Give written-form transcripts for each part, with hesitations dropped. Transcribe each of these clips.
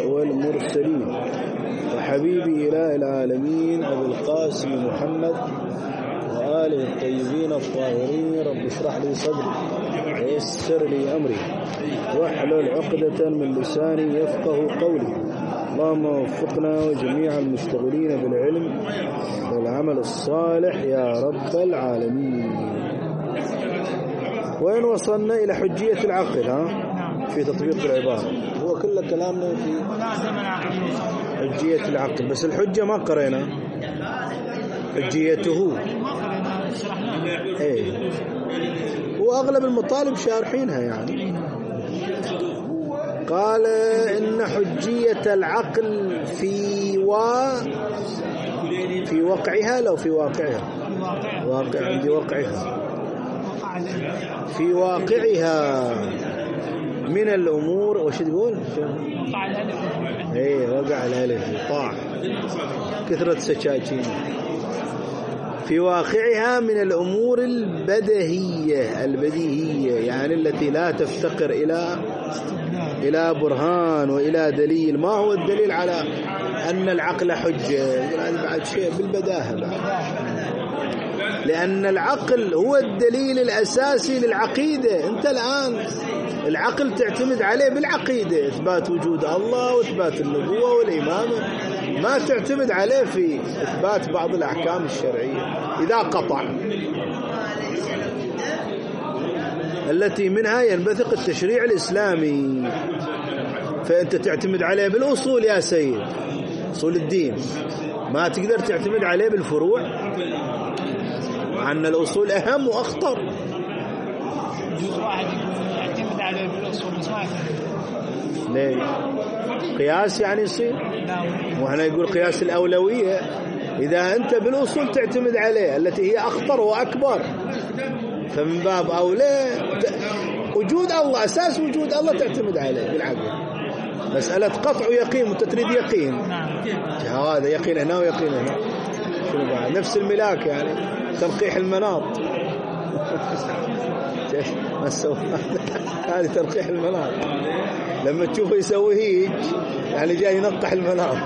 والمرسلين وحبيبي إله العالمين أبي القاسم محمد وآله الطيبين الطاهرين. رب اشرح لي صدري ويسر لي أمري واحلل عقدة من لساني يفقه قولي. اللهم وفقنا وجميع المشتغلين بالعلم والعمل الصالح يا رب العالمين. وين وصلنا؟ إلى حجية العقل في تطبيق العبارة. هو كل كلامنا في حجية العقل، بس الحجة ما قرينا حجيته. ايه، وأغلب المطالب شارحينها يعني. قال إن حجية العقل في وقعها، لو في واقعها، واقع عندي وقعها، في واقعها من الأمور. وش تقول؟ وقع الألف. ايه، وقع الألف، طاع كثرة سكاكين. في واقعها من الأمور البديهية يعني التي لا تفتقر إلى برهان وإلى دليل. ما هو الدليل على أن العقل حجة؟ هذا بعد شيء بالبداهة بعد. لأن العقل هو الدليل الأساسي للعقيدة. أنت الآن العقل تعتمد عليه بالعقيدة، إثبات وجود الله وإثبات النبوة والإمامة، ما تعتمد عليه في إثبات بعض الأحكام الشرعية إذا قطع، التي منها ينبثق التشريع الإسلامي. فأنت تعتمد عليه بالأصول يا سيد، أصول الدين، ما تقدر تعتمد عليه بالفروع، عن الأصول أهم وأخطر. جزء واحد يعتمد عليه بالأصول بس ما يعتمد. ليه؟ قياس يعني يصير، وإحنا يقول قياس الأولوية. إذا أنت بالأصول تعتمد عليه التي هي أخطر وأكبر، فمن باب أولى وجود الله، أساس وجود الله تعتمد عليه بالعقل. مسألة قطع ويقين، أنت تريد يقين، هذا يقين هنا ويقين هنا، شنو بعد؟ نفس الملاك يعني، تنقيح المناط. ما سوى هذه تنقيح المناط، لما تشوفه يسوي هيك يعني جاي ينقح المناط.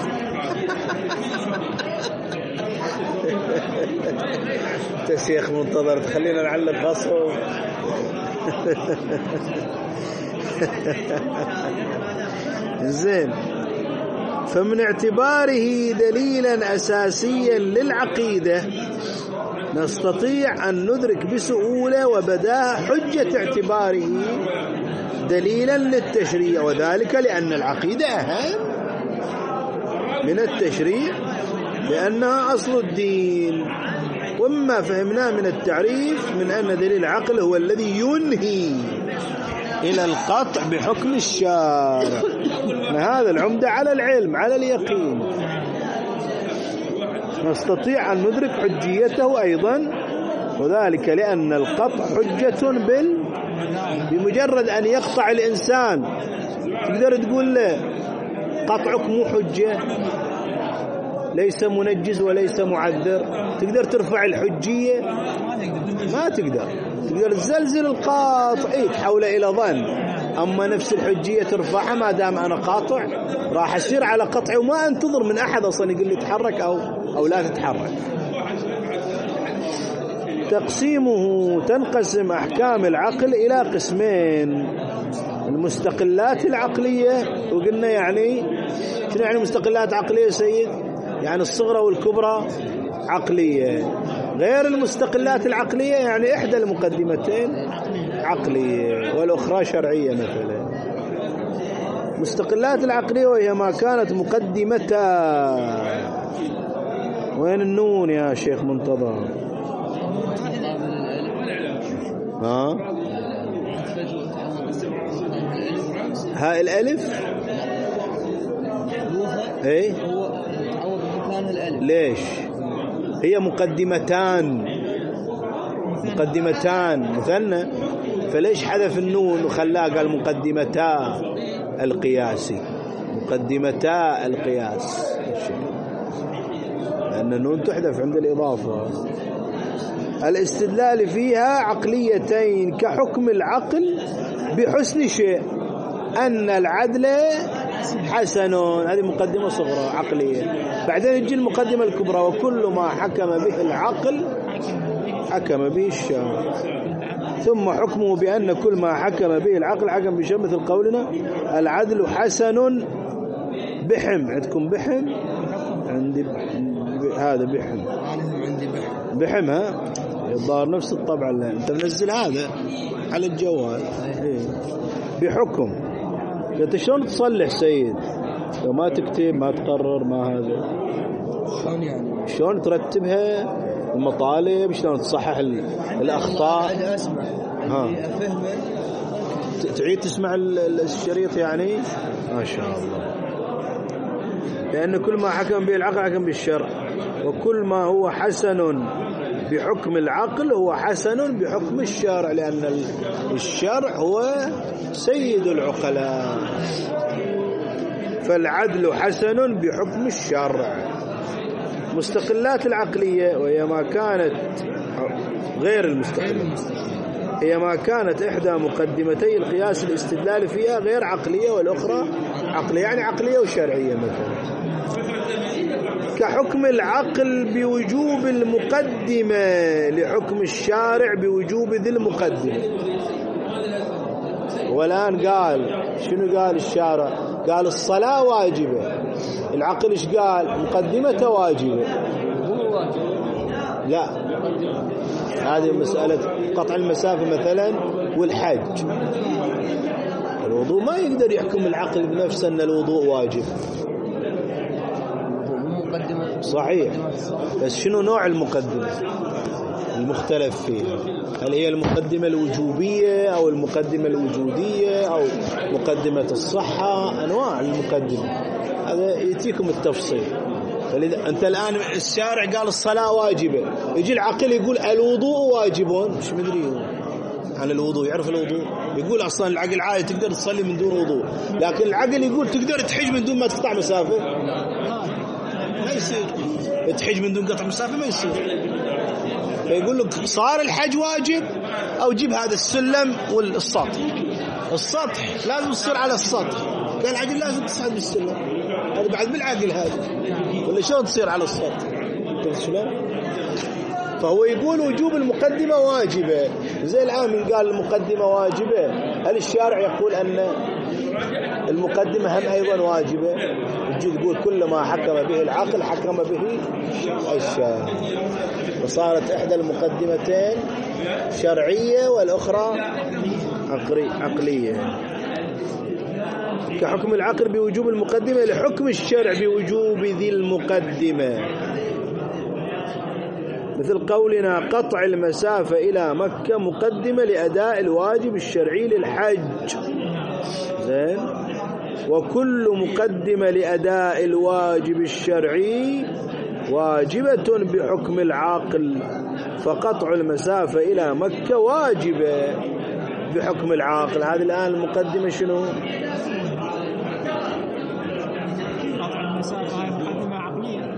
تشيخ منتظر تخلينا نعلق غصب. زين. فمن اعتباره دليلا أساسيا للعقيدة نستطيع أن ندرك بسهولة وبداهة حجة اعتباره دليلا للتشريع، وذلك لأن العقيدة أهم من التشريع، لأنها أصل الدين. وما فهمناه من التعريف من أن دليل العقل هو الذي ينهي إلى القطع بحكم الشارع. هذا العمدة على العلم، على اليقين. نستطيع أن ندرك حجيته أيضا، وذلك لأن القطع حجة بمجرد أن يقطع الإنسان. تقدر تقول له قطعك مو حجة، ليس منجز وليس معذر، تقدر ترفع الحجية؟ ما تقدر تزلزل القاطع، تحول إلى ظن. أما نفس الحجية ترفعها ما دام أنا قاطع، راح أسير على قطعي وما أنتظر من أحد أصلا يقول لي تحرك أو لا تتحرك. تقسيمه: تنقسم أحكام العقل إلى قسمين: المستقلات العقلية، وقلنا يعني شنو يعني مستقلات عقلية سيد؟ يعني الصغرى والكبرى عقلية، غير المستقلات العقلية يعني إحدى المقدمتين عقلية والأخرى شرعية. مثلا مستقلات العقلية وهي ما كانت مقدمتا. وين النون يا شيخ منتظر؟ ها الألف؟ ايه ليش؟ هي مقدمتان مثنى، فليش حذف النون وخلاه قال مقدمتا القياسي؟ مقدمتا القياس، لأن النون تحذف عند الإضافة. الاستدلال فيها عقليتين كحكم العقل بحسن شيء: أن العدل حسن، هذه مقدمة صغرى عقلية. بعدين يجي المقدمة الكبرى: وكل ما حكم به العقل حكم به الشرع. ثم حكمه بأن كل ما حكم به العقل حكم به الشرع، مثل قولنا العدل حسن بحم. عندكم بحم؟ عندي هذا بحم. بحم ها؟ الظاهر نفس الطبع اللي انت منزل هذا على الجوال. بحكم. قلت شلون تصلح سيد؟ لو ما تكتب ما تقرر ما هذا شلون يعني؟ شلون ترتبها المطالب، شلون تصحح الأخطاء. أسمع أفهمه. تعيد تسمع الشريط يعني. ما شاء الله. لأن كل ما حكم به العقل حكم بالشرع، وكل ما هو حسن بحكم العقل هو حسن بحكم الشرع، لأن الشرع هو سيد العقلاء. فالعدل حسن بحكم الشرع. مستقلات العقلية وهي ما كانت غير المستقلات، هي ما كانت إحدى مقدمتي القياس الاستدلال فيها غير عقلية والأخرى عقلية، يعني عقلية وشرعية. مثلا كحكم العقل بوجوب المقدمة لحكم الشارع بوجوب ذي المقدمة. والآن قال شنو؟ قال الشارع قال الصلاة واجبة، العقل ايش قال؟ مقدمته واجبة. لا، هذه مسألة قطع المسافة مثلا والحج. الوضوء ما يقدر يحكم العقل بنفسه أن الوضوء واجب. صحيح، بس شنو نوع المقدمة المختلف فيها؟ هل هي المقدمة الوجوبية أو المقدمة الوجودية أو مقدمة الصحة؟ أنواع المقدمة، هذا يأتيكم التفصيل. فلذا أنت الآن الشارع قال الصلاة واجبة، يجي العقل يقول الوضوء واجب. مش مدري عن الوضوء، يعرف الوضوء، يقول أصلا العقل عادي تقدر تصلي من دون وضوء، لكن العقل يقول تقدر تحج من دون ما تقطع مسافة. ما يصير تحج من دون قطع مسافة، ما يصير. فيقول لك صار الحج واجب، أو جيب هذا السلم والسطح. السطح لازم تصير على السطح، كان العقل لازم تصعد بالسلم، هذا بعد بالعقل هذا، ولا شلون تصير على السطح؟ شلون؟ فهو يقول وجوب المقدمة واجبة. زي العامل قال المقدمة واجبة، هل الشارع يقول أن المقدمة هم أيضا واجبة؟ يجي يقول كل ما حكم به العقل حكم به الشارع، وصارت إحدى المقدمتين شرعية والأخرى عقلية. كحكم العقل بوجوب المقدمة لحكم الشرع بوجوب ذي المقدمة، مثل قولنا قطع المسافة إلى مكة مقدمة لأداء الواجب الشرعي للحج. زين. وكل مقدمة لأداء الواجب الشرعي واجبة بحكم العقل، فقطع المسافة إلى مكة واجبة بحكم العقل. هذه الآن المقدمة شنو؟ قطع المسافة هاي مقدمة عقلية.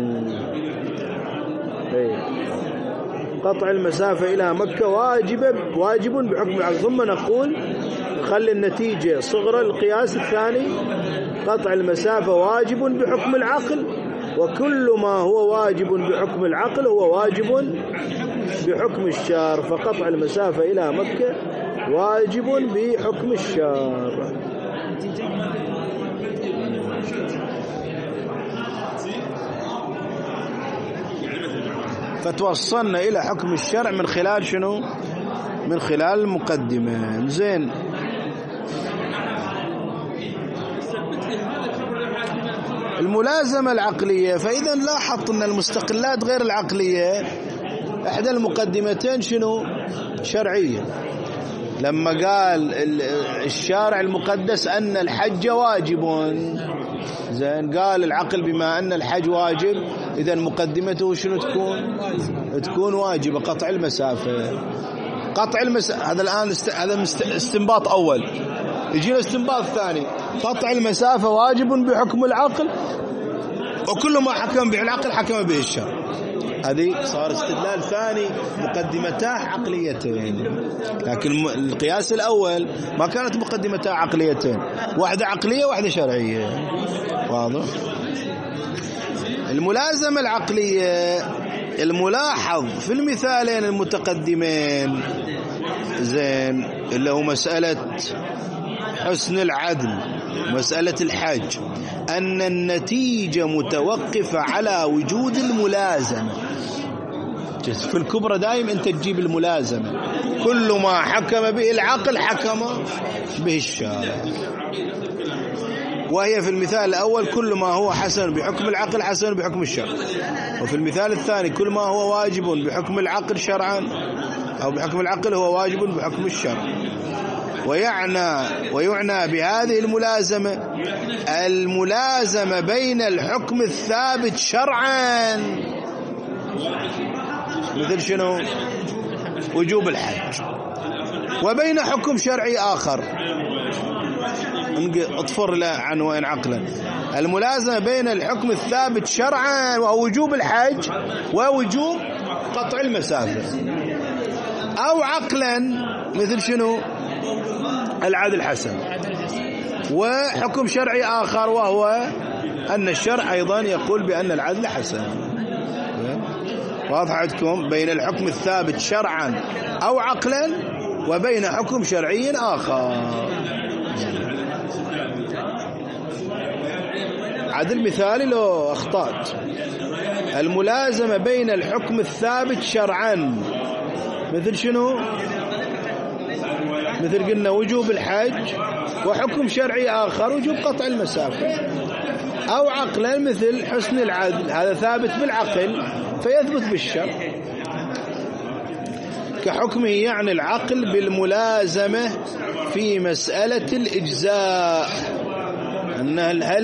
قطع المسافة إلى مكة واجب بحكم العقل. ثم نقول خلي النتيجة صغرى القياس الثاني: قطع المسافة واجب بحكم العقل، وكل ما هو واجب بحكم العقل هو واجب بحكم الشارع، فقطع المسافة إلى مكة واجب بحكم الشارع. فتوصلنا إلى حكم الشرع من خلال شنو؟ من خلال المقدمة. زين. الملازمة العقلية، فإذا لاحظت أن المستقلات غير العقلية إحدى المقدمتين شنو؟ شرعية. لما قال الشارع المقدس أن الحج واجب، زين، قال العقل بما أن الحج واجب، إذا مقدمته شنو تكون واجبة، قطع المسافة. قطع المسافة هذا الآن هذا استنباط أول. يجينا استنباط ثاني: قطع المسافة واجب بحكم العقل، وكل ما حكم به العقل حكم به الشرع. هذه صار استدلال ثاني، مقدمتاه عقليتين. لكن القياس الأول ما كانت مقدمتاه عقليتين، واحدة عقلية واحدة شرعية. واضح؟ الملازمة العقلية الملاحظ في المثالين المتقدمين زين اللي هو مسألة حسن العدل مسألة الحج، أن النتيجة متوقفة على وجود الملازمة. في الكبرى دائم أنت تجيب الملازمة، كل ما حكم به العقل حكم به الشارع، وهي في المثال الأول كل ما هو حسن بحكم العقل حسن بحكم الشرع، وفي المثال الثاني كل ما هو واجب بحكم العقل شرعا أو بحكم العقل هو واجب بحكم الشرع. ويعنى بهذه الملازمة بين الحكم الثابت شرعا، مثل شنو؟ وجوب الحج، وبين حكم شرعي آخر اطفر له عنوان عقلا. الملازمة بين الحكم الثابت شرعا وهو وجوب الحج ووجوب قطع المسافة، أو عقلا مثل شنو؟ العدل حسن، وحكم شرعي آخر وهو أن الشرع أيضا يقول بأن العدل حسن. واضح عندكم؟ بين الحكم الثابت شرعا أو عقلا وبين حكم شرعي آخر. عدل مثالي لو أخطأت. الملازمة بين الحكم الثابت شرعا مثل شنو؟ مثل قلنا وجوب الحج، وحكم شرعي آخر وجوب قطع المسافة، أو عقلا مثل حسن العدل، هذا ثابت بالعقل فيثبت بالشرع، كحكمه يعني العقل بالملازمة في مسألة الإجزاء، أن هل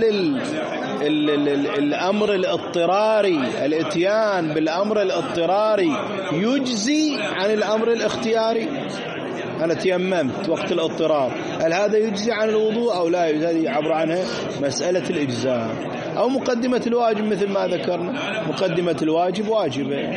الأمر الاضطراري، الاتيان بالأمر الاضطراري يجزي عن الأمر الاختياري؟ أنا تيممت وقت الاضطرار، هل هذا يجزي عن الوضوء أو لا يجزي؟ هذه يعبر عنها مسألة الإجزاء. أو مقدمة الواجب مثل ما ذكرنا، مقدمة الواجب واجبة.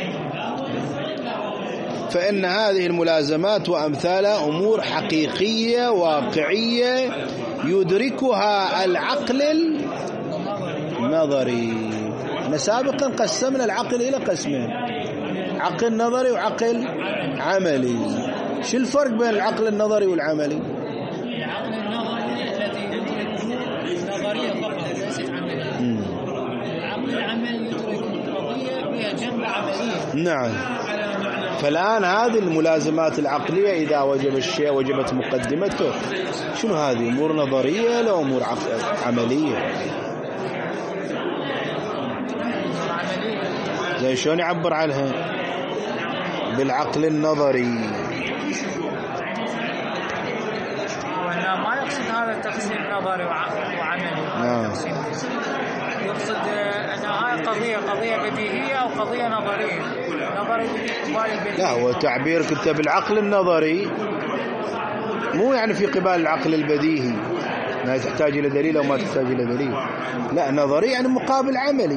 فإن هذه الملازمات وأمثالها أمور حقيقية واقعية يدركها العقل النظري. سابقا قسمنا العقل إلى قسمين، عقل نظري وعقل عملي. شو الفرق بين العقل النظري والعملي؟ العقل النظري الذي يدرك النظرية فقط ليست عملية. العقل العملي يدرك القضية فيها جنب عملية. نعم. فالآن هذه الملازمات العقلية إذا وجب الشيء وجبت مقدمته، شنو هذه؟ أمور نظرية لا أمور عملية؟ زي شلون يعبر عنها بالعقل النظري؟ ما يقصد هذا التقسيم نظري وعملي، يقصد أن هاي قضية بديهية أو قضية نظرية. نظري لا، هو تعبيرك أنت بالعقل النظري مو يعني في قبال العقل البديهي ما تحتاج إلى دليل أو ما تحتاج إلى دليل، لا، نظري يعني مقابل عملي.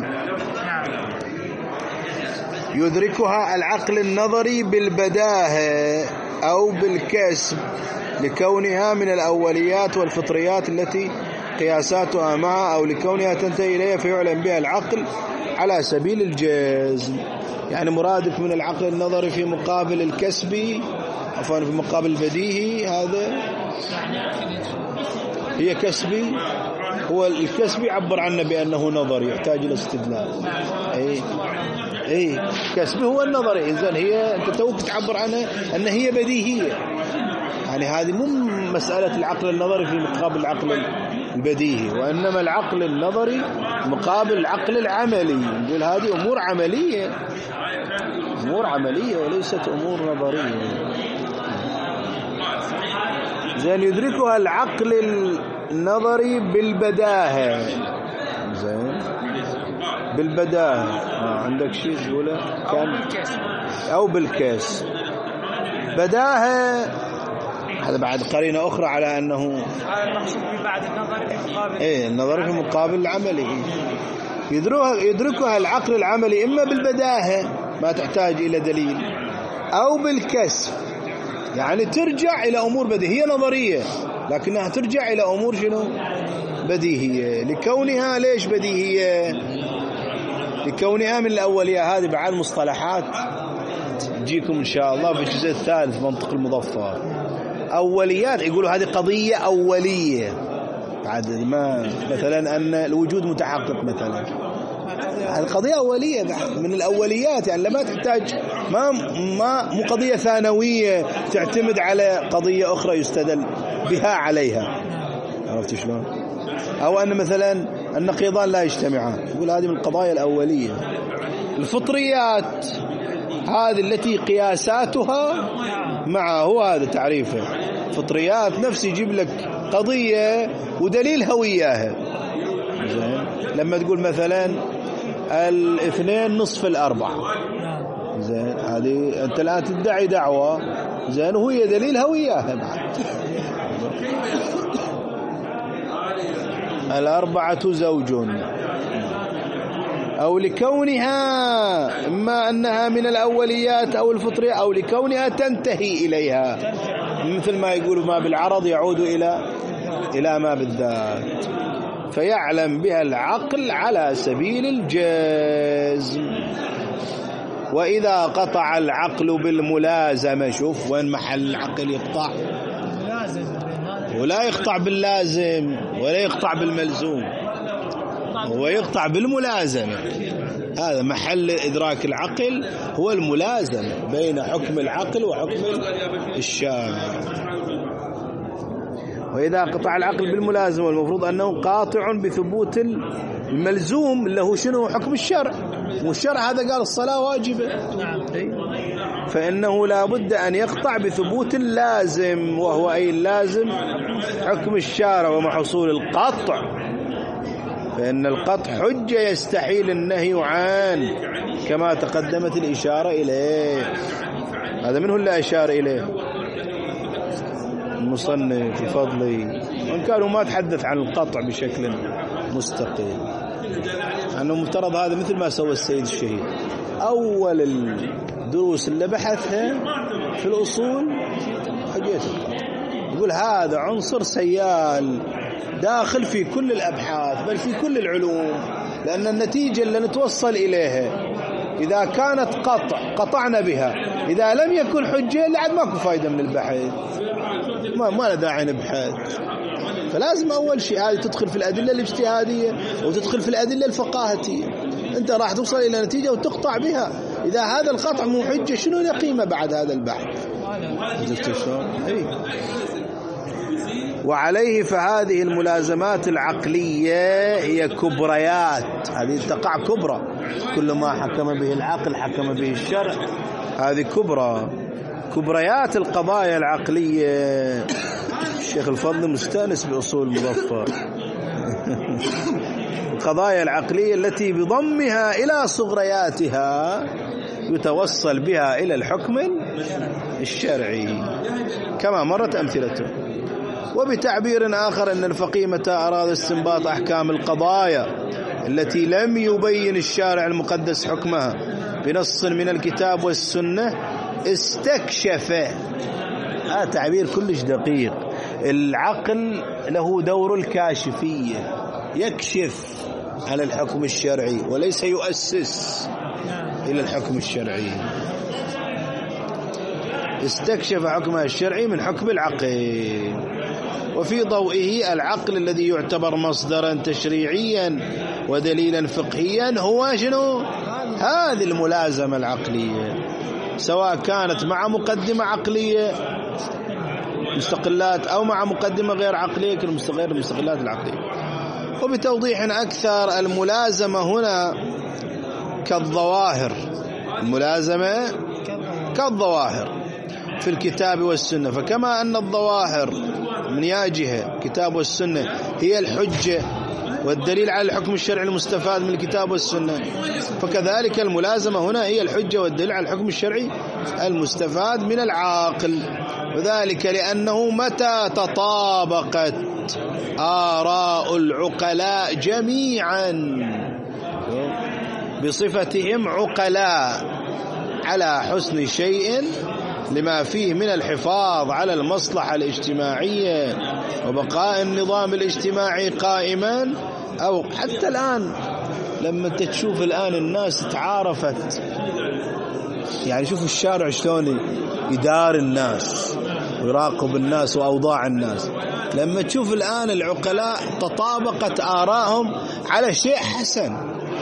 يدركها العقل النظري بالبداهة أو بالكسب لكونها من الأوليات والفطريات التي قياساتها معها، أو لكونها تنتهي إليها فيعلم بها العقل على سبيل الجزم. يعني مرادف من العقل النظري في مقابل الكسبي، عفوا في مقابل البديهي، هذا هي كسبي. هو الكسبي يعبر عنه بأنه نظري يحتاج إلى استدلال. اي كسبه هو النظري. إذن هي أنت توك تعبر عنها أن هي بديهية، يعني هذه مو مسألة العقل النظري في مقابل العقل البديهي، وإنما العقل النظري مقابل العقل العملي. نقول هذه أمور عملية، أمور عملية وليست أمور نظرية. زين، يدركها العقل النظري بالبداهة. زين، بالبداهة. عندك شيء تقوله؟ أو بالكاس. بداهة هذا بعد قرينة أخرى على أنه المقصود بعد النظري في مقابل النظري في مقابل العملي. يدركها العقل العملي إما بالبداهة، ما تحتاج إلى دليل، أو بالكسب يعني ترجع إلى أمور بديهية نظرية لكنها ترجع إلى أمور شنو؟ بديهية. لكونها ليش بديهية؟ لكونها من الأولية. هذه بعد مصطلحات تجيكم إن شاء الله في الجزء الثالث منطق المظفر. أوليات يقولوا هذه قضية أولية، بعد ما مثلا أن الوجود متحقق مثلا، هذه قضية أولية من الأوليات، يعني لما تحتاج مو قضية ثانوية تعتمد على قضية أخرى يستدل بها عليها. عرفت شلون؟ أو أن مثلا النقيضان لا يجتمعان، يقول هذه من القضايا الأولية. الفطريات هذه التي قياساتها معه، هذا تعريفه. فطريات نفس يجيب لك قضية ودليل هوياها. زين، لما تقول مثلا 2 نصف 4، زين، هذه أنت الآن تدعي دعوة، زين، وهي دليل هوياها بعد. 4 زوج، أو لكونها إما أنها من الأوليات أو الفطرية، أو لكونها تنتهي إليها، مثل ما يقول ما بالعرض يعود إلى ما بالذات، فيعلم بها العقل على سبيل الجزم. وإذا قطع العقل بالملازمة، شوف وين محل العقل يقطع، ولا يقطع باللازم ولا يقطع بالملزوم، هو يقطع بالملازمة. هذا محل إدراك العقل، هو الملازمة بين حكم العقل وحكم الشارع. وإذا قطع العقل بالملازمة المفروض أنه قاطع بثبوت الملزوم اللي هو شنو؟ حكم الشرع. والشرع هذا قال الصلاة واجبة، فإنه لا بد أن يقطع بثبوت اللازم، وهو أي اللازم حكم الشارع. ومحصول القطع، فإن القطع حجة يستحيل النهي عنه، كما تقدمت الإشارة إليه. هذا منه اللي أشار إليه المصنف الفضلي، وإن كانوا ما تحدث عن القطع بشكل مستقل، أنه مفترض هذا مثل ما سوى السيد الشهيد. أول الدروس اللي بحثها في الأصول حجية القطع، يقول هذا عنصر سيال داخل في كل الأبحاث بل في كل العلوم، لأن النتيجة اللي نتوصل إليها إذا كانت قطعنا بها، إذا لم يكن حجة لعد ماكو فايدة من البحث، ما له داعي نبحث. فلازم أول شيء هذه تدخل في الأدلة الاجتهادية وتدخل في الأدلة الفقاهتية. أنت راح توصل إلى نتيجة وتقطع بها، إذا هذا القطع مو حجة شنو له قيمة بعد هذا البحث؟ وعليه فهذه الملازمات العقلية هي كبريات، هذه تقع كبرى، كل ما حكم به العقل حكم به الشرع، هذه كبريات القضايا العقلية. الشيخ الفضل مستانس بأصول المظفر. القضايا العقلية التي بضمها إلى صغرياتها يتوصل بها إلى الحكم الشرعي كما مرت أمثلته. وبتعبير آخر أن الفقيه متى أراد استنباط أحكام القضايا التي لم يبين الشارع المقدس حكمها بنص من الكتاب والسنة استكشف. تعبير كلش دقيق. العقل له دور الكاشفية، يكشف على الحكم الشرعي وليس يؤسس إلى الحكم الشرعي. استكشف حكمها الشرعي من حكم العقل، وفي ضوئه العقل الذي يعتبر مصدرا تشريعيا ودليلا فقهيا هو شنو؟ هذه الملازمة العقلية، سواء كانت مع مقدمة عقلية مستقلات أو مع مقدمة غير عقلية كالغير المستقلات العقلية. وبتوضيح أكثر، الملازمة هنا كالظواهر، الملازمة كالظواهر في الكتاب والسنة. فكما أن الظواهر من ياجهة الكتاب والسنة هي الحجة والدليل على الحكم الشرعي المستفاد من الكتاب والسنة، فكذلك الملازمة هنا هي الحجة والدليل على الحكم الشرعي المستفاد من العاقل. وذلك لأنه متى تطابقت آراء العقلاء جميعا بصفتهم عقلاء على حسن شيء لما فيه من الحفاظ على المصلحة الاجتماعية وبقاء النظام الاجتماعي قائما. أو حتى الآن لما تشوف الآن الناس تعارفت، يعني شوف الشارع شلون يدار الناس ويراقب الناس وأوضاع الناس. لما تشوف الآن العقلاء تطابقت آرائهم على شيء حسن.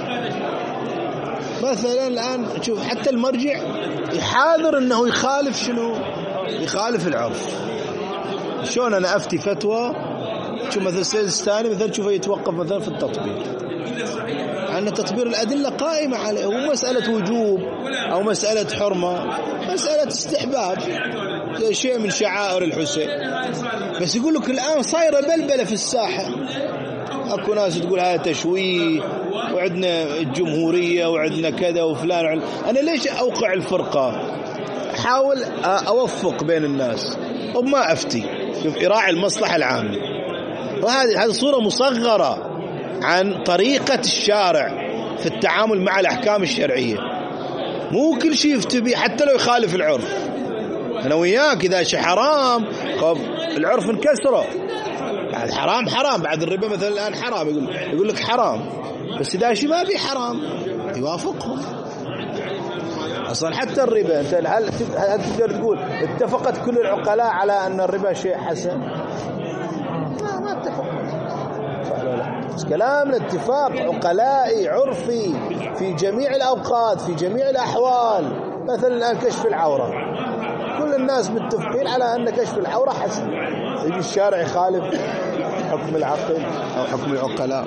مثلا الآن شوف حتى المرجع يحاذر أنه يخالف شنو؟ يخالف العرف. شلون أنا أفتي فتوى شوف مثلا السيد الثاني مثلا شوفه يتوقف مثلا في التطبيق، أن تطبيق الأدلة قائمة عليه، هو مسألة وجوب أو مسألة حرمة، مسألة استحباب زي شيء من شعائر الحسين. بس يقول لك الآن صايرة بلبلة في الساحة، أكو ناس تقول هذا تشويه وعندنا الجمهورية وعندنا كذا وفلان. أنا ليش أوقع الفرقة؟ أحاول أوفق بين الناس وما أفتي، شوف إراعي المصلحة العامة. وهذه صورة مصغرة عن طريقة الشارع في التعامل مع الأحكام الشرعية. مو كل شيء يفتي به حتى لو يخالف العرف. أنا وياك إذا شيء حرام العرف انكسره، بعد حرام حرام، بعد الربا مثلا الآن حرام، يقول لك حرام، بس إذا شيء ما بي حرام يوافقهم. أصلا حتى الربا أنت هل تقدر تقول اتفقت كل العقلاء على أن الربا شيء حسن؟ ما اتفقوا. بس كلامنا اتفاق عقلائي عرفي في جميع الأوقات في جميع الأحوال. مثلا الآن كشف العورة، كل الناس متفقين على أن كشف العورة حسن، يجي الشارع يخالف حكم العقل أو حكم العقلاء.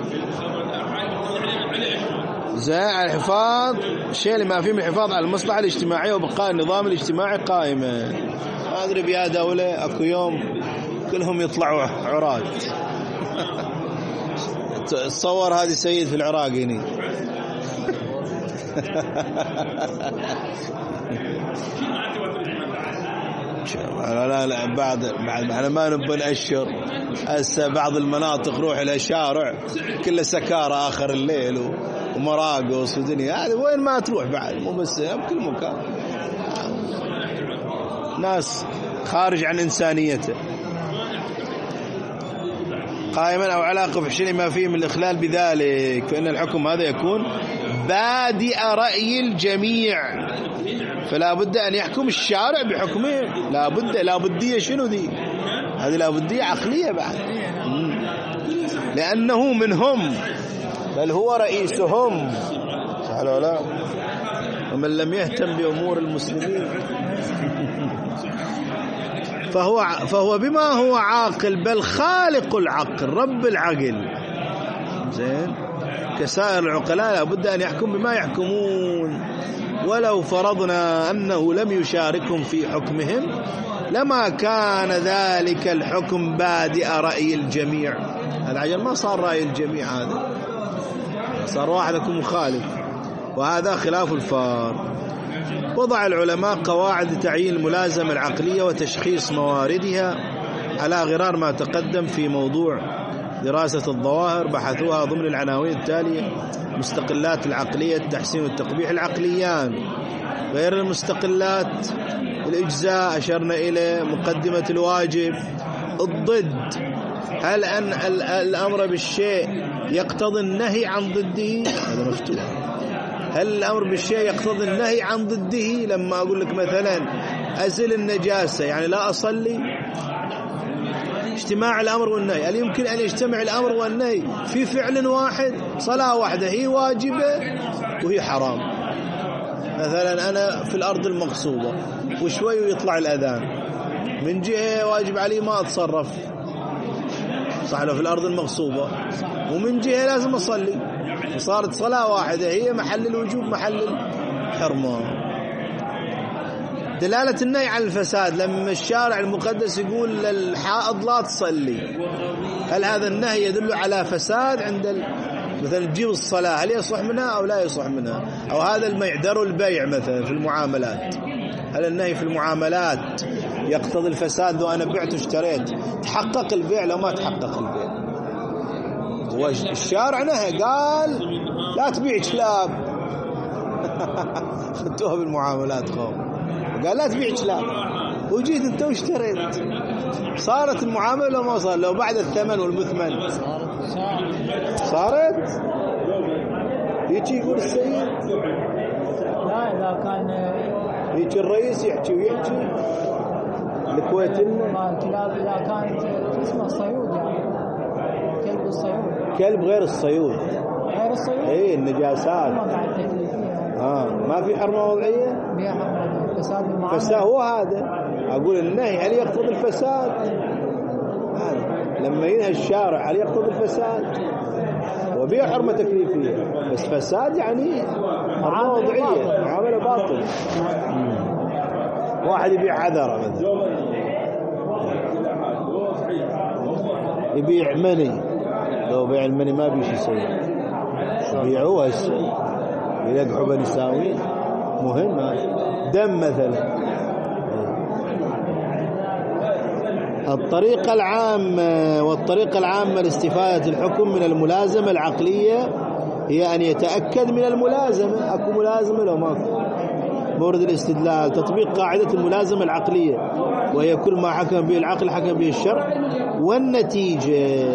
زي الحفاظ الشيء اللي ما فيه من الحفاظ على المصلحة الاجتماعية وبقاء النظام الاجتماعي قائما. ما أدري بيا دولة أكو يوم كلهم يطلعوا عراق. تصور هذه سيد في العراق هنا. لا بعد احنا ما نبي نأشر. هسه بعض المناطق روح إلى شارع كله سكارة آخر الليل ومراقص ودنيا، هذه وين ما تروح بعد، مو بس بكل مكان ناس خارج عن إنسانيته. قائما أو علاقة بحشين ما فيه من الإخلال بذلك، فإن الحكم هذا يكون بادئ رأي الجميع، فلا بد أن يحكم الشارع بحكمه. لا بدية شنو دي؟ هذه لا بدية عقلية بعد، لأنه منهم بل هو رئيسهم، صح ولا لا؟ ومن لم يهتم بأمور المسلمين فهو بما هو عاقل بل خالق العقل رب العقل. زين كسائر العقلاء لا بد أن يحكم بما يحكمون، ولو فرضنا أنه لم يشاركهم في حكمهم لما كان ذلك الحكم بادئ رأي الجميع. العجل ما صار رأي الجميع، هذا صار واحدكم مخالف، وهذا خلاف الفار. وضع العلماء قواعد تعيين الملازمة العقلية وتشخيص مواردها على غرار ما تقدم في موضوع دراسة الظواهر، بحثوها ضمن العناوين التالية: مستقلات العقلية، التحسين والتقبيح العقليان. غير المستقلات الإجزاء أشرنا إلى مقدمة الواجب. الضد، هل أن الأمر بالشيء يقتضي النهي عن ضده؟ هذا مفتوح. هل الأمر بالشيء يقتضي النهي عن ضده؟ لما أقول لك مثلا أزل النجاسة يعني لا أصلي، اجتماع الأمر والنهي، هل يمكن أن يجتمع الأمر والنهي في فعل واحد؟ صلاة واحدة هي واجبة وهي حرام. مثلا أنا في الأرض المغصوبة وشوي ويطلع الأذان، من جهة واجب علي ما أتصرف، صح له في الأرض المغصوبة، ومن جهة لازم أصلي، وصارت صلاة واحدة هي محل الوجوب محل الحرمة. دلالة النهي عن الفساد، لما الشارع المقدس يقول للحائض لا تصلي، هل هذا النهي يدل على فساد عند مثلا تجيب الصلاة، هل يصح منها أو لا يصح منها؟ أو هذا المعدر البيع مثلا في المعاملات، هل النهي في المعاملات يقتضي الفساد؟ لو أنا بعت واشتريت تحقق البيع لو ما تحقق البيع؟ هو الشارع نهى قال لا تبيع كلاب. خدتوها بالمعاملات خوف. قال لا تبيع كلاب، وجيت انت واشتريت، صارت المعامله لو ما صار، لو بعد الثمن والمثمن صارت يجي يقول السيد لا إذا كان يجي الرئيس يحكي ويحكي الكويت لنا الكلاب إذا كانت اسمها صيود، يعني كلب الصيود، كلب غير الصيود، غير الصيود اي النجاسات ما بعد تكليفية، ما في حرمه وضعيه، بها حرمة فساد المعاملة. فساد هو هذا اقول النهي هل يقتضي الفساد؟ هذا لما ينهى الشارع هل يقتضي الفساد؟ وبيع حرمه تكليفيه، بس فساد يعني حرمه وضعيه، معامله باطل. واحد يبيع عذره مثلا، يبيع مني، لو بيع المني ما بيش يسوي، يبيعوه هسه يلقحوا بنساوي مهم. دم مثلا. الطريقة العامة، والطريقة العامة لاستفادة الحكم من الملازمة العقلية هي أن يتأكد من الملازمة، أكو ملازمة لو ماكو. مورد الاستدلال تطبيق قاعدة الملازمة العقلية، وهي كل ما حكم به العقل حكم به الشرع، والنتيجة.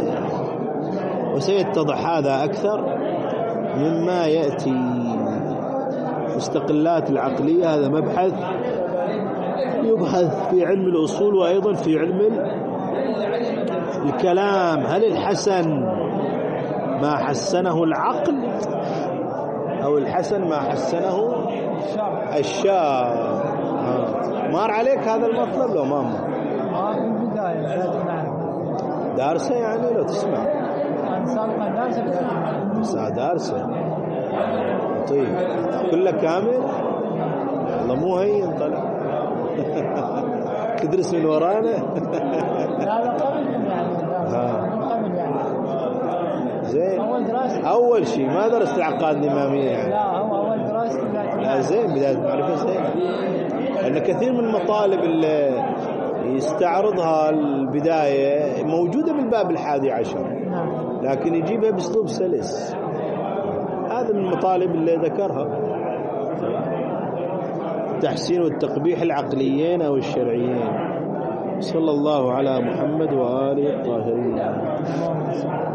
وسيتضح هذا أكثر مما يأتي. مستقلات العقلية هذا مبحث يبحث في علم الأصول وأيضا في علم الكلام. هل الحسن ما حسنه العقل أو الحسن ما حسنه الشرع؟ مار عليك هذا المطلب لو ما مر؟ من البداية لازم نعرف. دارسة يعني لو تسمع أنا سابقا دارسة دارسة. طيب كله كامل والله مو هين طلع تدرس من ورانا. لا قبل يعني من قبل يعني زين. أول دراسة أول شيء ما درست العقائد الإمامية يعني. لا هو أول دراسة لا زين بداية معرفة زين، لأن كثير من المطالب اللي يستعرضها البداية موجودة بالباب 11، لكن يجيبها بأسلوب سلس. هذا من المطالب اللي ذكرها، التحسين والتقبيح العقليين أو الشرعيين. صلى الله على محمد وآله الطاهرين.